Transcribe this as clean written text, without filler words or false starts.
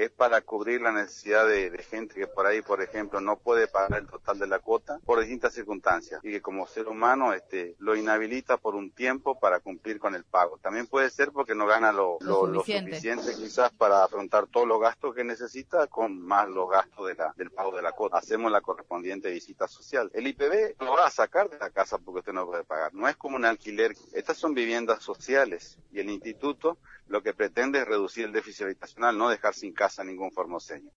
es para cubrir la necesidad de gente que por ahí, por ejemplo, no puede pagar el total de la cuota por distintas circunstancias y que como ser humano lo inhabilita por un tiempo para cumplir con el pago. También puede ser porque no gana lo suficiente quizás para afrontar todos los gastos que necesita con más los gastos del pago de la cuota. Hacemos la correspondiente visita social. El IPB lo va a sacar de la casa porque usted no puede pagar. No es como un alquiler. Estas son viviendas sociales y el instituto lo que pretende es reducir el déficit habitacional, no dejar sin casa a ningún formoseño.